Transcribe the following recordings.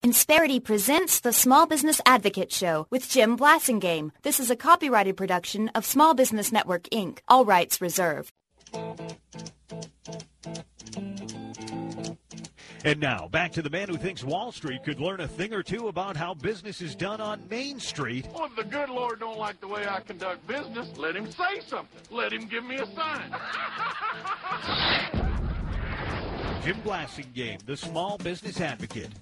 Insperity presents the Small Business Advocate Show with Jim Blasingame. This is a copyrighted production of Small Business Network, Inc. All rights reserved. And now, back to the man who thinks Wall Street could learn a thing or two about how business is done on Main Street. Well, if the good Lord don't like the way I conduct business, let him say something. Let him give me a sign. Jim Blasingame, the Small Business Advocate.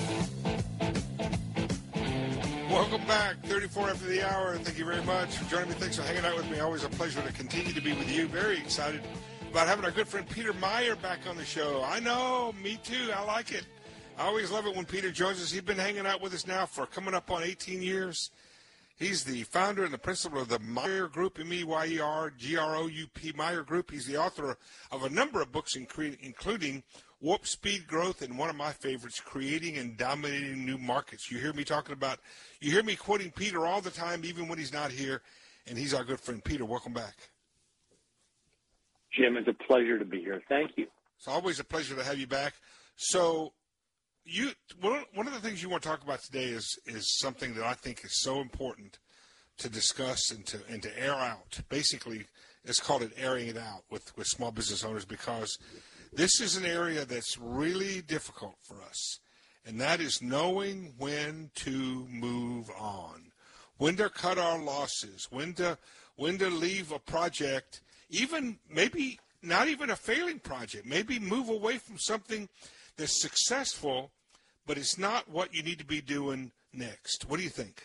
Welcome back. 34 after the hour. Thank you very much for joining me. Thanks for hanging out with me. Always a pleasure to continue to be with you. Very excited about having our good friend Peter Meyer back on the show. I know, me too. I like it. I always love it when Peter joins us. He's been hanging out with us now for coming up on 18 years. He's the founder and the principal of the Meyer Group, M-E-Y-E-R-G-R-O-U-P, Meyer Group. He's the author of a number of books, including Warp Speed Growth and one of my favorites, Creating and Dominating New Markets. You hear me quoting Peter all the time, even when he's not here, and he's our good friend. Peter, welcome back. Jim, it's a pleasure to be here. Thank you. It's always a pleasure to have you back. So one of the things you want to talk about today is something that I think is so important to discuss and to air out. Basically, let's call it airing it out with small business owners, because this is an area that's really difficult for us, and that is knowing when to move on, when to cut our losses, when to leave a project, even maybe not even a failing project, maybe move away from something that's successful, but it's not what you need to be doing next. What do you think?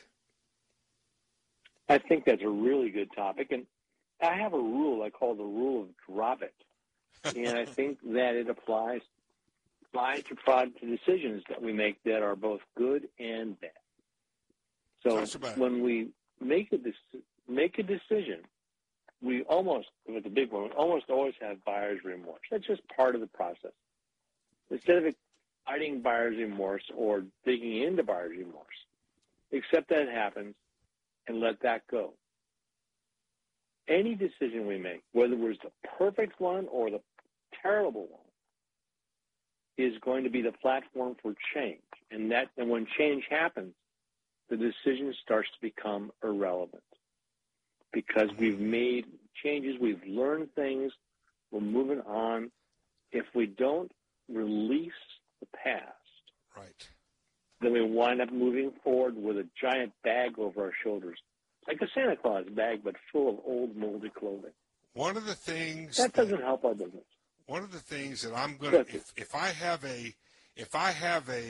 I think that's a really good topic, and I have a rule I call the rule of drop it, and I think that it applies to decisions that we make that are both good and bad. So when we make a decision, we almost, if it's a big one, we almost always have buyer's remorse. That's just part of the process. Instead of fighting buyer's remorse or digging into buyer's remorse, accept that it happens and let that go. Any decision we make, whether it was the perfect one or the terrible one, is going to be the platform for change. And when change happens, the decision starts to become irrelevant, because we've made changes, we've learned things, we're moving on. If we don't release the past, right, then we wind up moving forward with a giant bag over our shoulders, like a Santa Claus bag, but full of old, moldy clothing. One of the things that doesn't help our business. One of the things that I'm going to, if I have a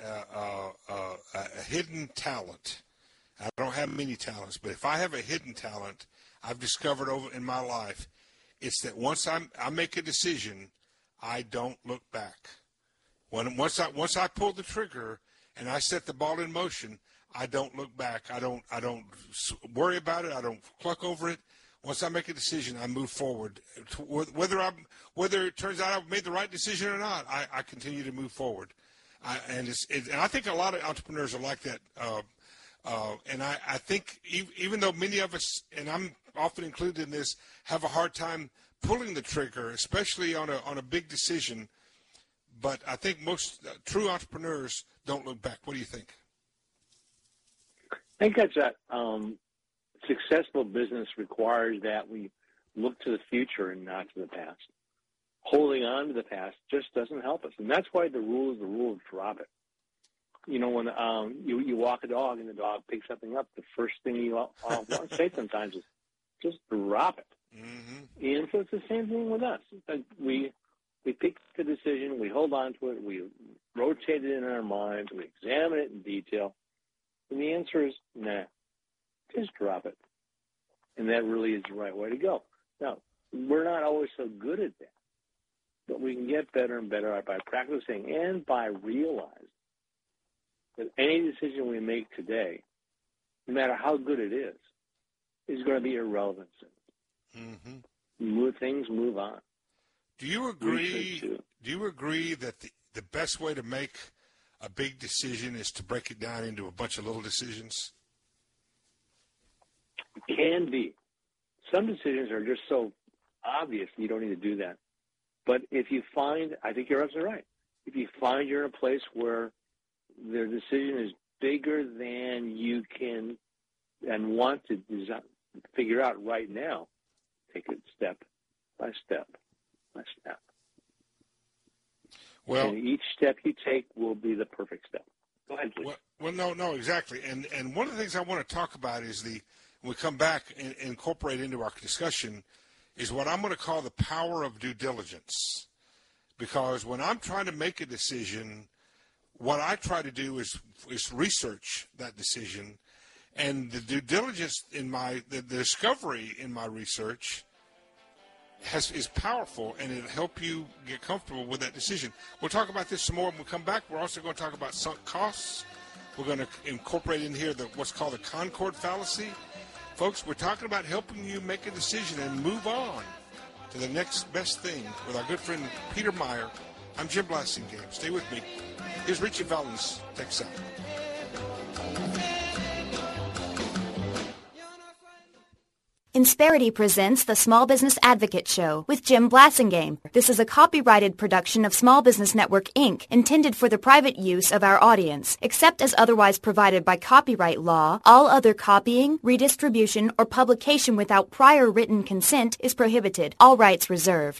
hidden talent, I don't have many talents, but if I have a hidden talent I've discovered over in my life, it's that once I make a decision, I don't look back. Once I pull the trigger and I set the ball in motion, I don't look back. I don't worry about it. I don't cluck over it. Once I make a decision, I move forward. Whether it turns out I've made the right decision or not, I continue to move forward. And I think a lot of entrepreneurs are like that. And I think even though many of us, and I'm often included in this, have a hard time pulling the trigger, especially on a big decision, but I think most true entrepreneurs don't look back. What do you think? I think that's that. Successful business requires that we look to the future and not to the past. Holding on to the past just doesn't help us, and that's why the rule is the rule of drop it. You know, when you walk a dog and the dog picks something up, the first thing you want to say sometimes is just drop it. Mm-hmm. And so it's the same thing with us. We pick the decision, we hold on to it, we rotate it in our minds, we examine it in detail, and the answer is nah. Just drop it. And that really is the right way to go. Now, we're not always so good at that, but we can get better and better by practicing and by realizing that any decision we make today, no matter how good it is going to be irrelevant soon. Mm-hmm. Things move on. Do you agree that the best way to make a big decision is to break it down into a bunch of little decisions? It can be. Some decisions are just so obvious you don't need to do that. But if you find, I think you're absolutely right, if you find you're in a place where their decision is bigger than you can and want to figure out right now, take it step by step by step. Well, and each step you take will be the perfect step. Go ahead, please. Well, no, exactly. And one of the things I want to talk about is when we come back and incorporate into our discussion is what I'm going to call the power of due diligence. Because when I'm trying to make a decision, what I try to do is research that decision, and the due diligence in the discovery in my research is powerful, and it'll help you get comfortable with that decision. We'll talk about this some more when we come back. We're also going to talk about sunk costs. We're going to incorporate in here what's called the Concord fallacy. Folks, we're talking about helping you make a decision and move on to the next best thing with our good friend Peter Meyer. I'm Jim Blasingame. Stay with me. Here's Richie Valens. Take us out. Insperity presents the Small Business Advocate Show with Jim Blasingame. This is a copyrighted production of Small Business Network, Inc., intended for the private use of our audience. Except as otherwise provided by copyright law, all other copying, redistribution, or publication without prior written consent is prohibited. All rights reserved.